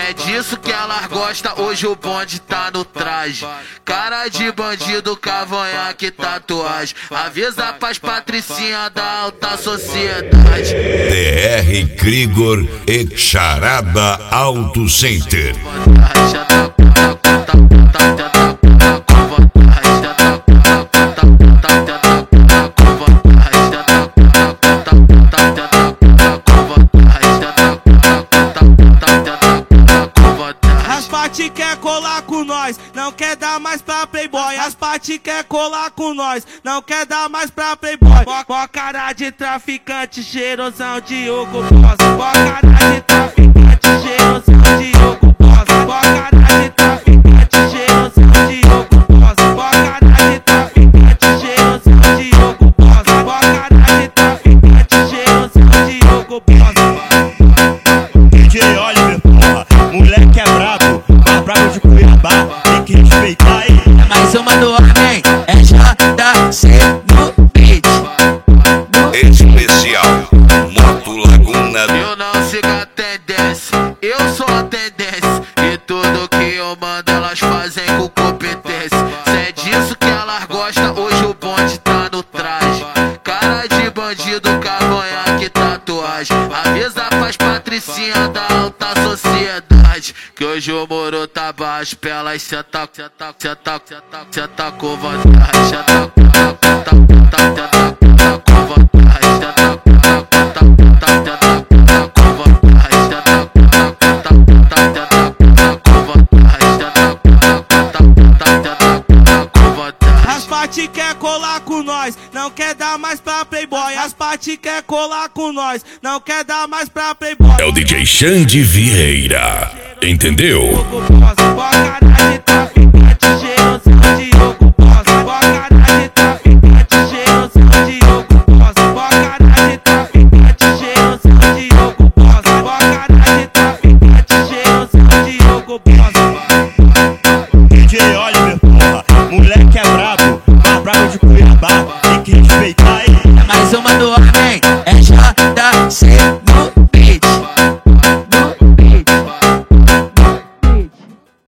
é disso que elas gostam, hoje o bonde tá no traje. Cara de bandido, cavanhaque, tatuagem. Avisa pras patricinha da alta sociedade. DR Krigor e Charada Auto Center. As party quer colar com nós, não quer dar mais pra playboy. As party quer colar com nós, não quer dar mais pra playboy. Mó cara de traficante, cheirosão de Hugo Boss. Mó cara de traficante, cheirosão de Hugo Boss. Mó cara de traficante, cheirosão de Hugo Boss. Mó cara de traficante, cheirosão de Hugo Boss. Mó cara de traficante, cheirosão de Hugo Boss. DJ Oliver, porra, moleque é brabo, mais brabo de Cuiabá, tem que respeitar aí. É mais uma do homem, é JC no beat. Especial Moto Laguna. Eu não sigo a tendência, eu sou a tendência. E tudo que eu mando elas fazem com competência. Se é disso que elas gostam, hoje o bonde tá no traje. Cara de bandido, cavanhaque, tatuagem. Avisa pras patricinha da alta sociedade que hoje o muro tá baixo, pra elas senta com vontade. Senta com vontade. As party quer colar com nós, não quer dar mais pra playboy. As party quer colar com nós, não quer dar mais pra playboy. É o DJ Xande Vieira, entendeu? Mó cara de traficante, cheirosão de Hugo Boss. Mó cara de traficante, cheirosão de Hugo Boss. Mó cara de traficante, cheirosão de Hugo Boss. Mó cara de traficante, cheirosão de Hugo Boss. DJ Oliver, porra, moleque é brabo, mais brabo de Cuiabá, tem que respeitar aí. É mais uma do homem.